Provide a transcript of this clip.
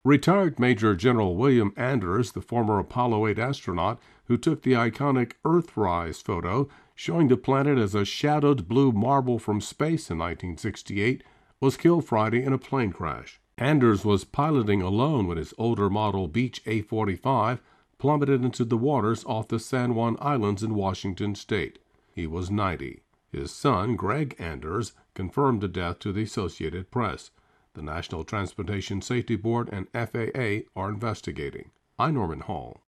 Retired Major General William Anders, the former Apollo 8 astronaut who took the iconic Earthrise photo showing the planet as a shadowed blue marble from space in 1968, was killed Friday in a plane crash. Anders was piloting alone when his older model Beech A45 plummeted into the waters off the San Juan Islands in Washington state. He was 90. His son, Greg Anders, confirmed the death to the Associated Press. The National Transportation Safety Board and FAA are investigating. I'm Norman Hall.